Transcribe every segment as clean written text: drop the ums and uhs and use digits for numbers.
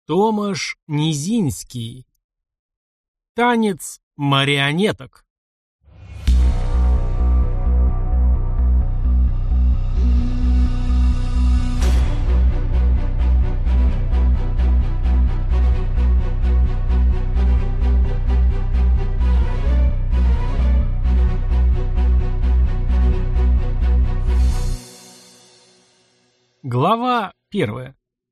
Томаш Низинский. Танец марионеток. Глава 1.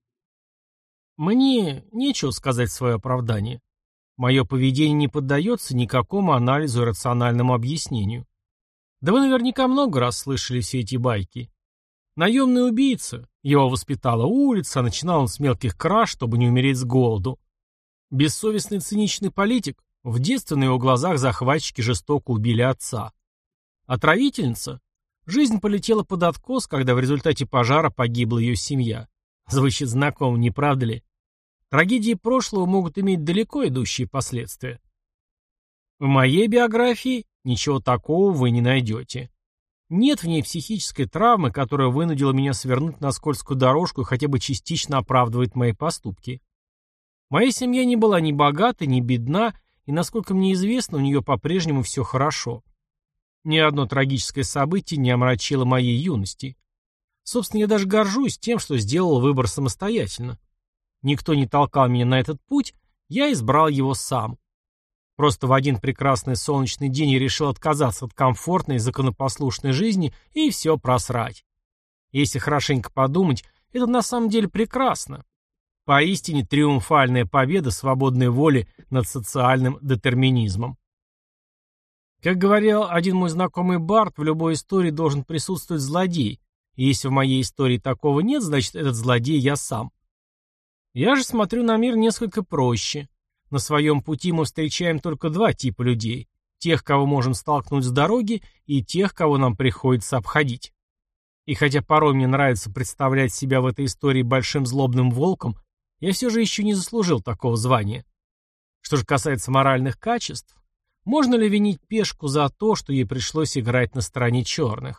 Мне нечего сказать в свое оправдание. Мое поведение не поддается никакому анализу и рациональному объяснению. Да вы наверняка много раз слышали все эти байки. Наемный убийца, его воспитала улица, а начинал он с мелких краж, чтобы не умереть с голоду. Бессовестный циничный политик, в детстве на его глазах захватчики жестоко убили отца. Отравительница, жизнь полетела под откос, когда в результате пожара погибла ее семья. Звучит знакомо, не правда ли? Трагедии прошлого могут иметь далеко идущие последствия. В моей биографии ничего такого вы не найдете. Нет в ней психической травмы, которая вынудила меня свернуть на скользкую дорожку и хотя бы частично оправдывает мои поступки. Моя семья не была ни богата, ни бедна, и, насколько мне известно, у нее по-прежнему все хорошо. Ни одно трагическое событие не омрачило моей юности. Собственно, я даже горжусь тем, что сделал выбор самостоятельно. Никто не толкал меня на этот путь, я избрал его сам. Просто в один прекрасный солнечный день я решил отказаться от комфортной, законопослушной жизни и все просрать. Если хорошенько подумать, это на самом деле прекрасно. Поистине триумфальная победа свободной воли над социальным детерминизмом. Как говорил один мой знакомый бард, в любой истории должен присутствовать злодей, и если в моей истории такого нет, значит этот злодей я сам. Я же смотрю на мир несколько проще. На своем пути мы встречаем только два типа людей. Тех, кого можем столкнуть с дороги, и тех, кого нам приходится обходить. И хотя порой мне нравится представлять себя в этой истории большим злобным волком, я все же еще не заслужил такого звания. Что же касается моральных качеств, можно ли винить пешку за то, что ей пришлось играть на стороне черных?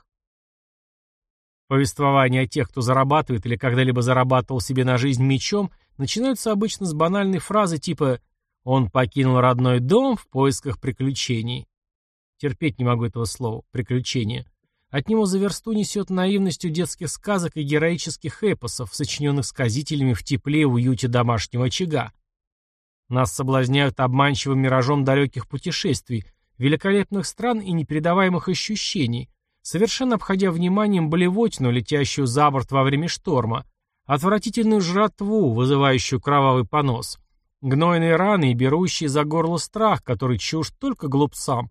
Повествования о тех, кто зарабатывает или когда-либо зарабатывал себе на жизнь мечом, начинаются обычно с банальной фразы типа «Он покинул родной дом в поисках приключений». Терпеть не могу этого слова «приключения». От него за версту несет наивностью детских сказок и героических эпосов, сочиненных сказителями в тепле и уюте домашнего очага. Нас соблазняют обманчивым миражом далеких путешествий, великолепных стран и непередаваемых ощущений, совершенно обходя вниманием блевотину, летящую за борт во время шторма, отвратительную жратву, вызывающую кровавый понос, гнойные раны и берущие за горло страх, который чужд только глупцам.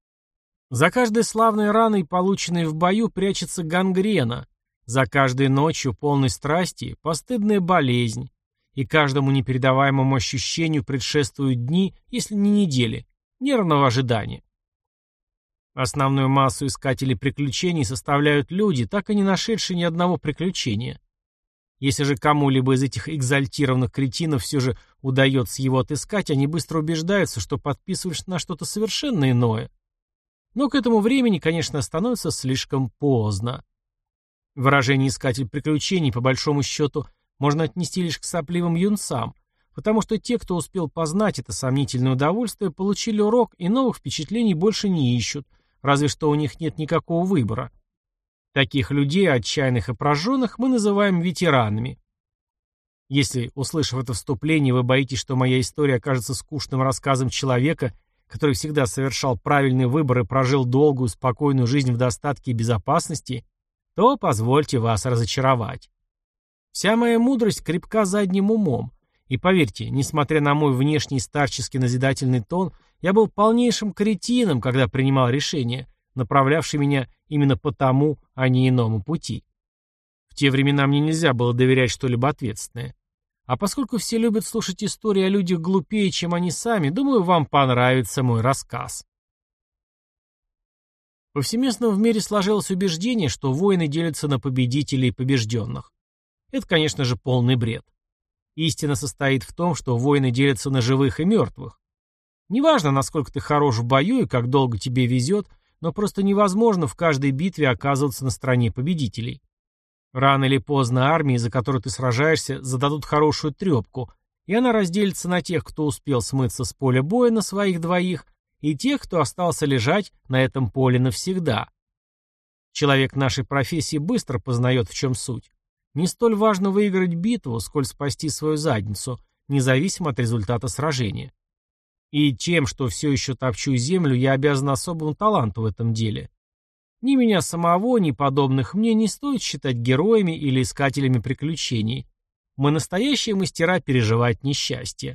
За каждой славной раной, полученной в бою, прячется гангрена, за каждой ночью полной страсти постыдная болезнь, и каждому непередаваемому ощущению предшествуют дни, если не недели, нервного ожидания. Основную массу искателей приключений составляют люди, так и не нашедшие ни одного приключения. Если же кому-либо из этих экзальтированных кретинов все же удается его отыскать, они быстро убеждаются, что подписываешь на что-то совершенно иное. Но к этому времени, конечно, становится слишком поздно. Выражение «искатель приключений» по большому счету можно отнести лишь к сопливым юнцам, потому что те, кто успел познать это сомнительное удовольствие, получили урок и новых впечатлений больше не ищут, разве что у них нет никакого выбора. Таких людей, отчаянных и прожженных, мы называем ветеранами. Если, услышав это вступление, вы боитесь, что моя история окажется скучным рассказом человека, который всегда совершал правильный выбор и прожил долгую, спокойную жизнь в достатке и безопасности, то позвольте вас разочаровать. Вся моя мудрость крепка задним умом, и поверьте, несмотря на мой внешний старческий назидательный тон, я был полнейшим кретином, когда принимал решение, направлявшее меня именно по тому, а не иному пути. В те времена мне нельзя было доверять что-либо ответственное. А поскольку все любят слушать истории о людях глупее, чем они сами, думаю, вам понравится мой рассказ. Повсеместно в мире сложилось убеждение, что войны делятся на победителей и побежденных. Это, конечно же, полный бред. Истина состоит в том, что войны делятся на живых и мертвых. Неважно, насколько ты хорош в бою и как долго тебе везет, но просто невозможно в каждой битве оказываться на стороне победителей. Рано или поздно армии, за которую ты сражаешься, зададут хорошую трепку, и она разделится на тех, кто успел смыться с поля боя на своих двоих, и тех, кто остался лежать на этом поле навсегда. Человек нашей профессии быстро познает, в чем суть. Не столь важно выиграть битву, сколь спасти свою задницу, независимо от результата сражения. И тем, что все еще топчу землю, я обязан особому таланту в этом деле. Ни меня самого, ни подобных мне не стоит считать героями или искателями приключений. Мы настоящие мастера переживать несчастье.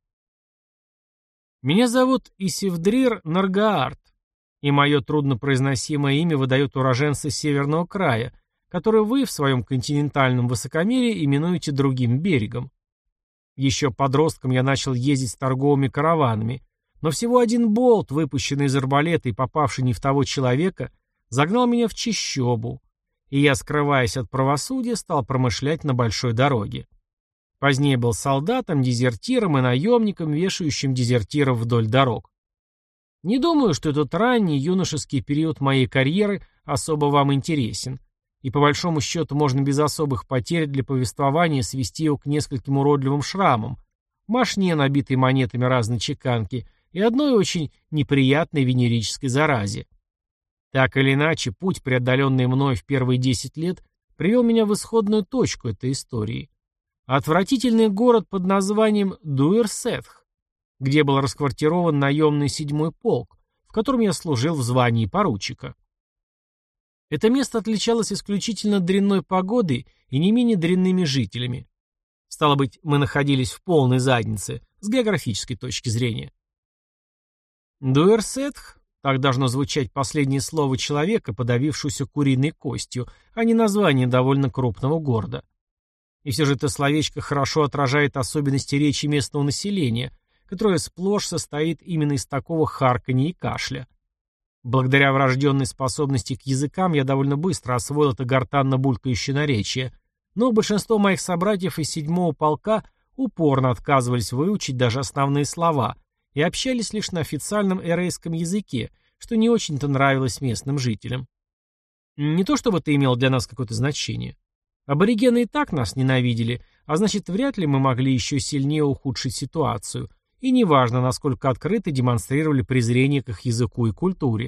Меня зовут Исивдрир Наргаарт, и мое труднопроизносимое имя выдают уроженцы Северного края, который вы в своем континентальном высокомерии именуете другим берегом. Еще подростком я начал ездить с торговыми караванами, но всего один болт, выпущенный из арбалета и попавший не в того человека, загнал меня в чащобу, и я, скрываясь от правосудия, стал промышлять на большой дороге. Позднее был солдатом, дезертиром и наемником, вешающим дезертиров вдоль дорог. Не думаю, что этот ранний юношеский период моей карьеры особо вам интересен, и по большому счету можно без особых потерь для повествования свести его к нескольким уродливым шрамам, мошне, набитой монетами разной чеканки, и одной очень неприятной венерической заразе. Так или иначе, путь, преодоленный мной в первые 10 лет, привел меня в исходную точку этой истории. Отвратительный город под названием Дуэрсетх, где был расквартирован наемный 7-й полк, в котором я служил в звании поручика. Это место отличалось исключительно дрянной погодой и не менее дрянными жителями. Стало быть, мы находились в полной заднице, с географической точки зрения. Дуэрсетх, так должно звучать последнее слово человека, подавившегося куриной костью, а не название довольно крупного города. И все же это словечко хорошо отражает особенности речи местного населения, которое сплошь состоит именно из такого харканья и кашля. Благодаря врожденной способности к языкам я довольно быстро освоил это гортанно-булькающее наречие, но большинство моих собратьев из 7-го полка упорно отказывались выучить даже основные слова и общались лишь на официальном эрейском языке, что не очень-то нравилось местным жителям. Не то чтобы это имело для нас какое-то значение. Аборигены и так нас ненавидели, а значит, вряд ли мы могли еще сильнее ухудшить ситуацию, и неважно, насколько открыто демонстрировали презрение к их языку и культуре.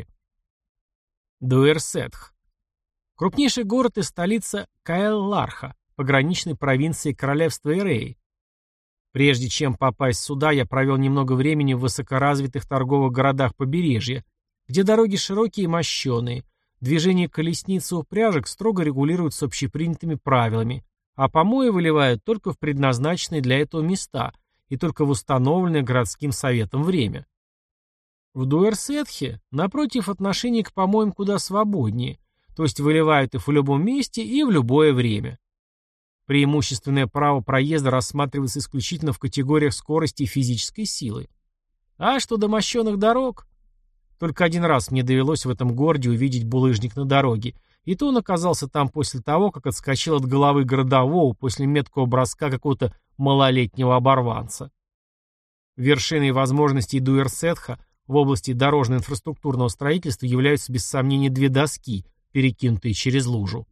Дуэрсетх. Крупнейший город и столица Каэл-Ларха, пограничной провинции королевства Эрей. Прежде чем попасть сюда, я провел немного времени в высокоразвитых торговых городах побережья, где дороги широкие и мощеные, движение колесниц и упряжек строго регулируются общепринятыми правилами, а помои выливают только в предназначенные для этого места и только в установленное городским советом время. В Дуэрсетхе, напротив, отношение к помоям куда свободнее, то есть выливают их в любом месте и в любое время. Преимущественное право проезда рассматривается исключительно в категориях скорости и физической силы. А что до мощенных дорог? Только один раз мне довелось в этом городе увидеть булыжник на дороге, и то он оказался там после того, как отскочил от головы городового после меткого броска какого-то малолетнего оборванца. Вершиной возможностей Дуэрсетха в области дорожно-инфраструктурного строительства являются без сомнения 2 доски, перекинутые через лужу.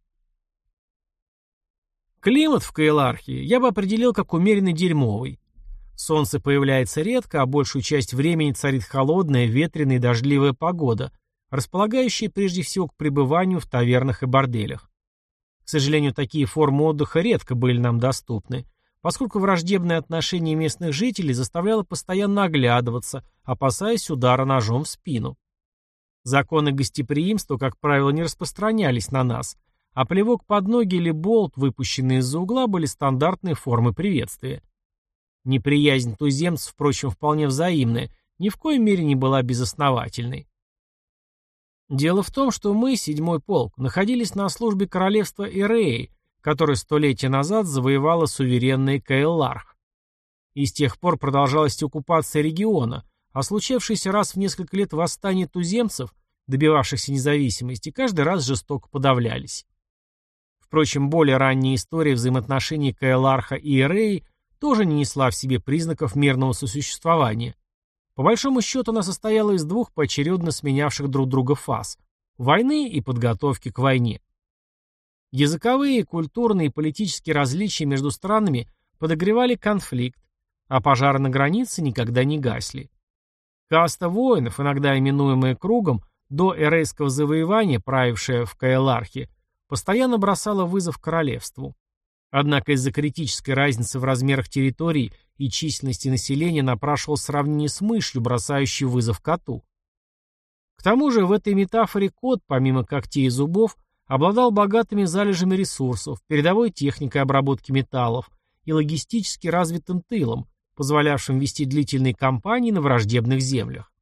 Климат в Каэлархе я бы определил как умеренно дерьмовый. Солнце появляется редко, а большую часть времени царит холодная, ветреная и дождливая погода, располагающая прежде всего к пребыванию в тавернах и борделях. К сожалению, такие формы отдыха редко были нам доступны, поскольку враждебное отношение местных жителей заставляло постоянно оглядываться, опасаясь удара ножом в спину. Законы гостеприимства, как правило, не распространялись на нас, а плевок под ноги или болт, выпущенные из-за угла, были стандартной формой приветствия. Неприязнь туземцев, впрочем, вполне взаимная, ни в коей мере не была безосновательной. Дело в том, что мы, 7-й полк, находились на службе королевства Эреи, которое столетия назад завоевало суверенный Каэлларх. И с тех пор продолжалась оккупация региона, а случавшиеся раз в несколько лет восстания туземцев, добивавшихся независимости, каждый раз жестоко подавлялись. Впрочем, более ранняя история взаимоотношений Каэлларха и Эреи тоже не несла в себе признаков мирного сосуществования. По большому счету она состояла из 2 поочередно сменявших друг друга фаз – войны и подготовки к войне. Языковые, культурные и политические различия между странами подогревали конфликт, а пожары на границе никогда не гасли. Каста воинов, иногда именуемая кругом, до эрейского завоевания, правившая в Каэлархе, постоянно бросала вызов королевству. Однако из-за критической разницы в размерах территорий и численности населения напрашивалось сравнение с мышью, бросающей вызов коту. К тому же в этой метафоре кот, помимо когтей и зубов, обладал богатыми залежами ресурсов, передовой техникой обработки металлов и логистически развитым тылом, позволявшим вести длительные кампании на враждебных землях.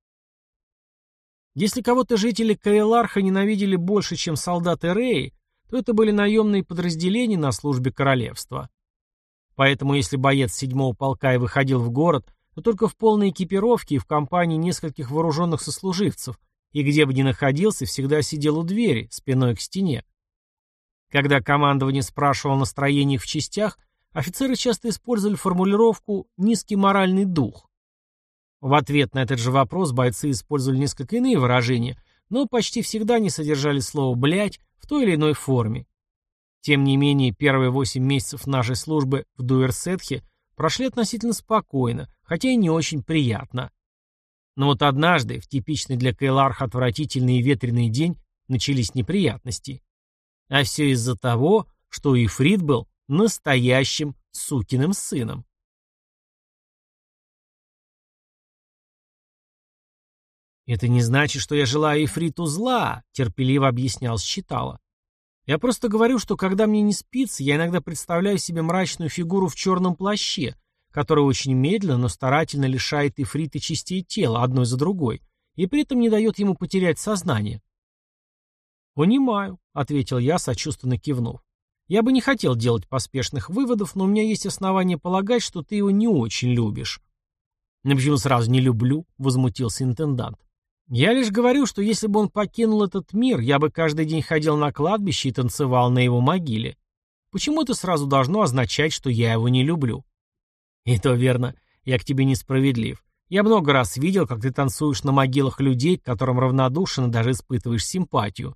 Если кого-то жители Каэларха ненавидели больше, чем солдаты Реи, то это были наемные подразделения на службе королевства. Поэтому если боец 7-го полка и выходил в город, то только в полной экипировке и в компании нескольких вооруженных сослуживцев, и где бы ни находился, всегда сидел у двери, спиной к стене. Когда командование спрашивало о настроениях в частях, офицеры часто использовали формулировку «низкий моральный дух». В ответ на этот же вопрос бойцы использовали несколько иные выражения, но почти всегда не содержали слово «блядь» в той или иной форме. Тем не менее, первые 8 месяцев нашей службы в Дуэрсетхе прошли относительно спокойно, хотя и не очень приятно. Но вот однажды, в типичный для Каэларха отвратительный и ветреный день, начались неприятности. А все из-за того, что Ифрит был настоящим сукиным сыном. «Это не значит, что я желаю Ифриту зла», — терпеливо объяснял Считала. «Я просто говорю, что когда мне не спится, я иногда представляю себе мрачную фигуру в черном плаще, которая очень медленно, но старательно лишает Ифрита частей тела, одной за другой, и при этом не дает ему потерять сознание». «Понимаю», — ответил я, сочувственно кивнув. «Я бы не хотел делать поспешных выводов, но у меня есть основания полагать, что ты его не очень любишь». «Ну почему сразу не люблю?» — возмутился интендант. «Я лишь говорю, что если бы он покинул этот мир, я бы каждый день ходил на кладбище и танцевал на его могиле. Почему это сразу должно означать, что я его не люблю?» «И то верно, я к тебе несправедлив. Я много раз видел, как ты танцуешь на могилах людей, к которым равнодушен и даже испытываешь симпатию».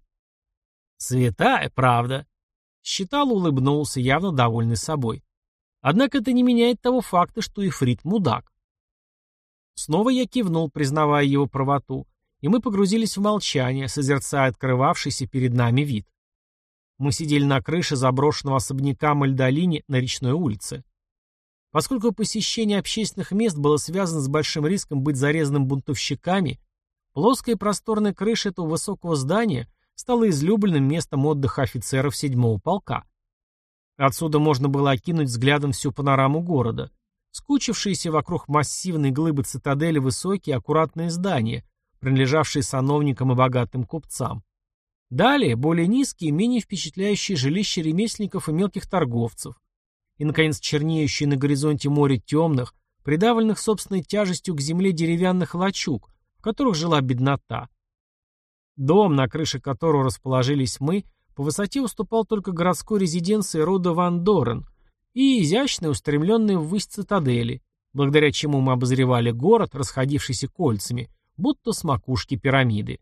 «Святая правда». Считал, улыбнулся, явно довольный собой. «Однако это не меняет того факта, что Ифрит мудак». Снова я кивнул, признавая его правоту, и мы погрузились в молчание, созерцая открывавшийся перед нами вид. Мы сидели на крыше заброшенного особняка Мальдолини на речной улице. Поскольку посещение общественных мест было связано с большим риском быть зарезанным бунтовщиками, плоская и просторная крыша этого высокого здания стала излюбленным местом отдыха офицеров 7-го полка. Отсюда можно было окинуть взглядом всю панораму города. Скучившиеся вокруг массивной глыбы цитадели высокие аккуратные здания, принадлежавшие сановникам и богатым купцам. Далее более низкие, менее впечатляющие жилища ремесленников и мелких торговцев. И, наконец, чернеющие на горизонте море темных, придавленных собственной тяжестью к земле деревянных лачуг, в которых жила беднота. Дом, на крыше которого расположились мы, по высоте уступал только городской резиденции рода Ван Дорен и изящной, устремленной ввысь цитадели, благодаря чему мы обозревали город, расходившийся кольцами, будто с макушки пирамиды.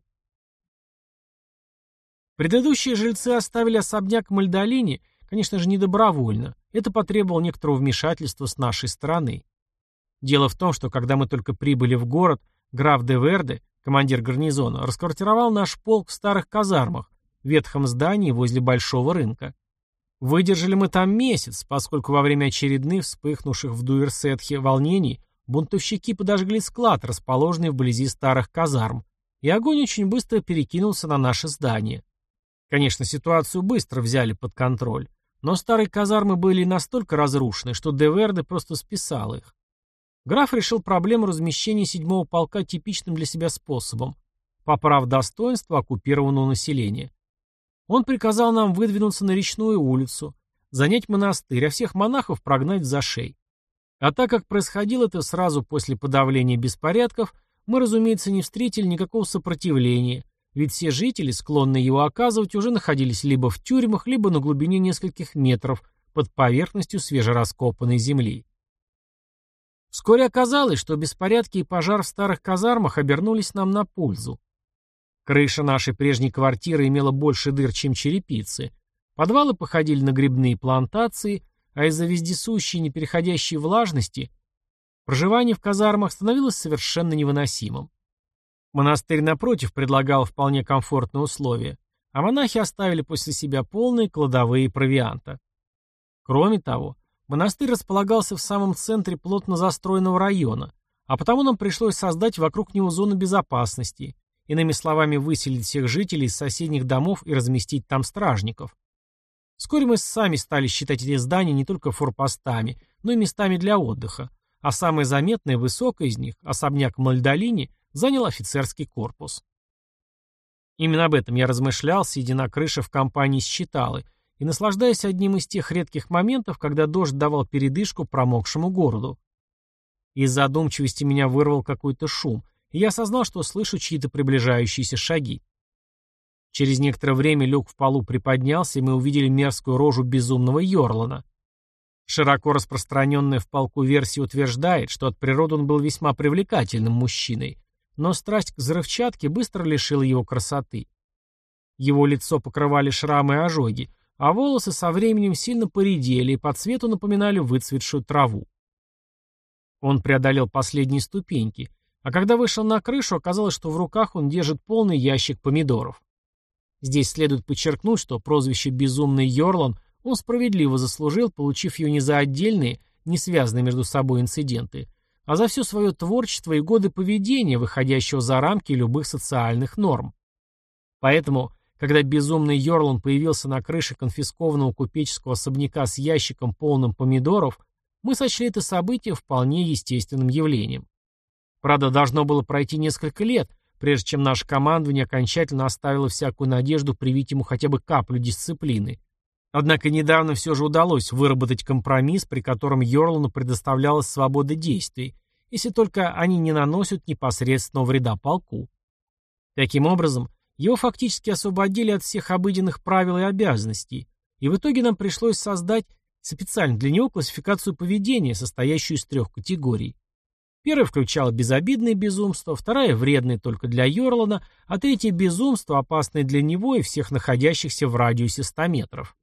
Предыдущие жильцы оставили особняк Мальдолини, конечно же, не добровольно. Это потребовало некоторого вмешательства с нашей стороны. Дело в том, что когда мы только прибыли в город, граф де Верде, командир гарнизона, расквартировал наш полк в старых казармах, в ветхом здании возле Большого рынка. Выдержали мы там месяц, поскольку во время очередных вспыхнувших в Дуэрсетхе волнений бунтовщики подожгли склад, расположенный вблизи старых казарм, и огонь очень быстро перекинулся на наше здание. Конечно, ситуацию быстро взяли под контроль, но старые казармы были настолько разрушены, что де Верде просто списал их. Граф решил проблему размещения 7-го полка типичным для себя способом, поправ достоинство оккупированного населения. Он приказал нам выдвинуться на речную улицу, занять монастырь, а всех монахов прогнать в зашей. А так как происходило это сразу после подавления беспорядков, мы, разумеется, не встретили никакого сопротивления, ведь все жители, склонные его оказывать, уже находились либо в тюрьмах, либо на глубине нескольких метров под поверхностью свежераскопанной земли. Вскоре оказалось, что беспорядки и пожар в старых казармах обернулись нам на пользу. Крыша нашей прежней квартиры имела больше дыр, чем черепицы. Подвалы походили на грибные плантации, а из-за вездесущей непереходящей влажности проживание в казармах становилось совершенно невыносимым. Монастырь, напротив, предлагал вполне комфортные условия, а монахи оставили после себя полные кладовые провианта. Кроме того, монастырь располагался в самом центре плотно застроенного района, а потому нам пришлось создать вокруг него зону безопасности, иными словами, выселить всех жителей из соседних домов и разместить там стражников. Вскоре мы сами стали считать эти здания не только форпостами, но и местами для отдыха, а самое заметное и высокое из них, особняк в Мальдолине, занял офицерский корпус. Именно об этом я размышлял, сидя на крыше в компании с Читалой и наслаждаясь одним из тех редких моментов, когда дождь давал передышку промокшему городу. Из задумчивости меня вырвал какой-то шум, и я осознал, что слышу чьи-то приближающиеся шаги. Через некоторое время люк в полу приподнялся, и мы увидели мерзкую рожу безумного Йорлана. Широко распространенная в полку версия утверждает, что от природы он был весьма привлекательным мужчиной, но страсть к взрывчатке быстро лишила его красоты. Его лицо покрывали шрамы и ожоги, а волосы со временем сильно поредели и по цвету напоминали выцветшую траву. Он преодолел последние ступеньки, а когда вышел на крышу, оказалось, что в руках он держит полный ящик помидоров. Здесь следует подчеркнуть, что прозвище «Безумный Йорлан» он справедливо заслужил, получив ее не за отдельные, не связанные между собой инциденты, а за все свое творчество и годы поведения, выходящего за рамки любых социальных норм. Поэтому, когда безумный Йорлан появился на крыше конфискованного купеческого особняка с ящиком, полным помидоров, мы сочли это событие вполне естественным явлением. Правда, должно было пройти несколько лет, прежде чем наше командование окончательно оставило всякую надежду привить ему хотя бы каплю дисциплины. Однако недавно все же удалось выработать компромисс, при котором Йорлану предоставлялась свобода действий, если только они не наносят непосредственного вреда полку. Таким образом, его фактически освободили от всех обыденных правил и обязанностей, и в итоге нам пришлось создать специально для него классификацию поведения, состоящую из 3 категорий. Первая включала безобидное безумство, вторая — вредное только для Йорлана, а третье — безумство, опасное для него и всех находящихся в радиусе 100 метров.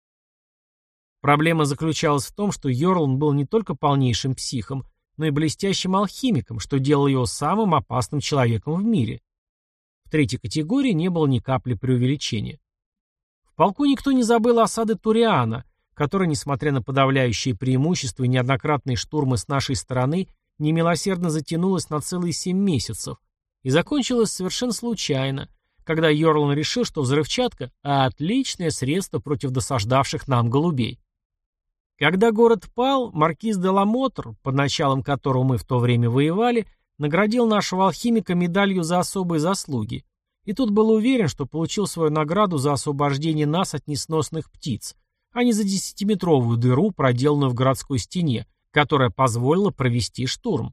Проблема заключалась в том, что Йорлан был не только полнейшим психом, но и блестящим алхимиком, что делало его самым опасным человеком в мире. В третьей категории не было ни капли преувеличения. В полку никто не забыл осады Туриана, которая, несмотря на подавляющие преимущества и неоднократные штурмы с нашей стороны, немилосердно затянулась на целые 7 месяцев и закончилась совершенно случайно, когда Йорлан решил, что взрывчатка – отличное средство против досаждавших нам голубей. Когда город пал, маркиз де Ламотр, под началом которого мы в то время воевали, наградил нашего алхимика медалью за особые заслуги, и тут был уверен, что получил свою награду за освобождение нас от несносных птиц, а не за 10-метровую дыру, проделанную в городской стене, которая позволила провести штурм.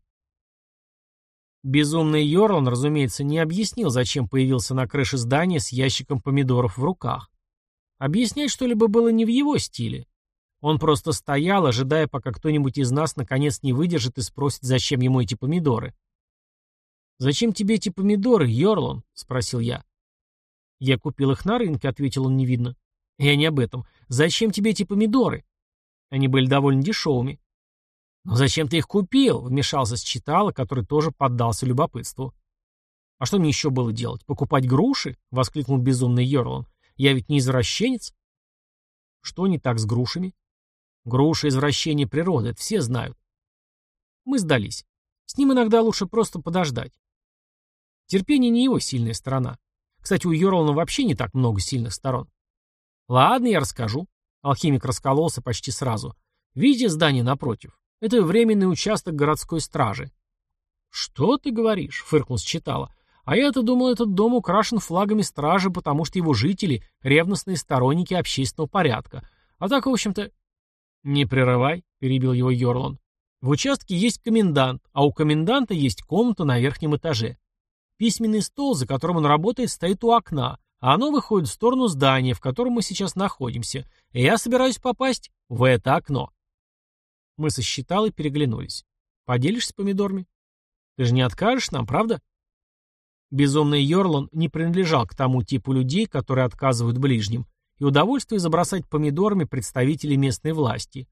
Безумный Йорлан, разумеется, не объяснил, зачем появился на крыше здания с ящиком помидоров в руках. Объяснять что-либо было не в его стиле. Он просто стоял, ожидая, пока кто-нибудь из нас наконец не выдержит и спросит, зачем ему эти помидоры. «Зачем тебе эти помидоры, Йорлан?» — спросил я. «Я купил их на рынке», — ответил он невинно. «Я не об этом. Зачем тебе эти помидоры?» Они были довольно дешевыми. «Но зачем ты их купил?» — вмешался Считала, который тоже поддался любопытству. «А что мне еще было делать? Покупать груши?» — воскликнул безумный Йорлан. «Я ведь не извращенец». «Что не так с грушами?» «Груша — извращение природы, это все знают». Мы сдались. С ним иногда лучше просто подождать. Терпение не его сильная сторона. Кстати, у Йорлана вообще не так много сильных сторон. «Ладно, я расскажу». Алхимик раскололся почти сразу. «Видите здание напротив? Это временный участок городской стражи». «Что ты говоришь?» — фыркнул Считала. «А я-то думал, этот дом украшен флагами стражи, потому что его жители — ревностные сторонники общественного порядка. А так, в общем-то...» «Не прерывай», — перебил его Йорлан. «В участке есть комендант, а у коменданта есть комната на верхнем этаже. Письменный стол, за которым он работает, стоит у окна, а оно выходит в сторону здания, в котором мы сейчас находимся, и я собираюсь попасть в это окно». Мы сосчитал и переглянулись. «Поделишься помидорами? Ты же не откажешь нам, правда?» Безумный Йорлан не принадлежал к тому типу людей, которые отказывают ближним, и удовольствие забросать помидорами представителей местной власти.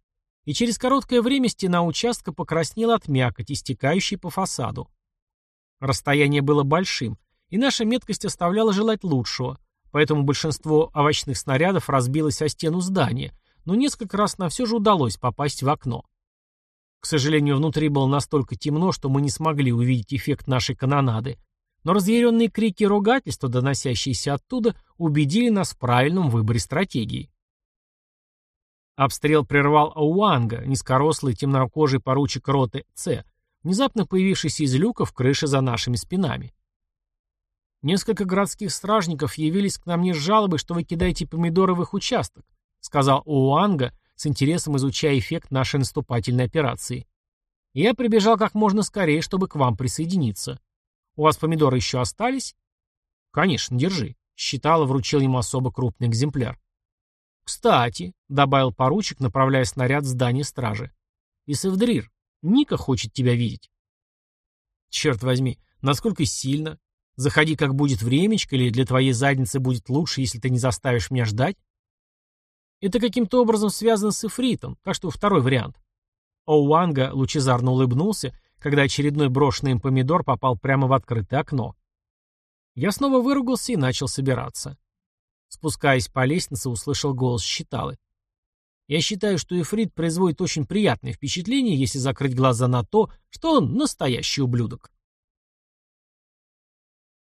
и через короткое время стена участка покраснела от мякоти, стекающей по фасаду. Расстояние было большим, и наша меткость оставляла желать лучшего, поэтому большинство овощных снарядов разбилось о стену здания, но несколько раз нам все же удалось попасть в окно. К сожалению, внутри было настолько темно, что мы не смогли увидеть эффект нашей канонады, но разъяренные крики и ругательства, доносящиеся оттуда, убедили нас в правильном выборе стратегии. Обстрел прервал Ауанга, низкорослый темнокожий поручик роты С, внезапно появившийся из люка в крыше за нашими спинами. «Несколько городских стражников явились к нам не с жалобой, что вы кидаете помидоры в их участок», сказал Ауанга, с интересом изучая эффект нашей наступательной операции. «Я прибежал как можно скорее, чтобы к вам присоединиться. У вас помидоры еще остались?» «Конечно, держи», считал и вручил ему особо крупный экземпляр. «Кстати», — добавил поручик, направляя снаряд в здание стражи, — «Исэвдрир, Ника хочет тебя видеть». «Черт возьми, насколько сильно? Заходи, как будет времечко, или для твоей задницы будет лучше, если ты не заставишь меня ждать?» «Это каким-то образом связано с Ифритом, так что второй вариант». Оуанга лучезарно улыбнулся, когда очередной брошенный им помидор попал прямо в открытое окно. Я снова выругался и начал собираться. Спускаясь по лестнице, услышал голос Считалы. «Я считаю, что Ифрит производит очень приятное впечатление, если закрыть глаза на то, что он настоящий ублюдок».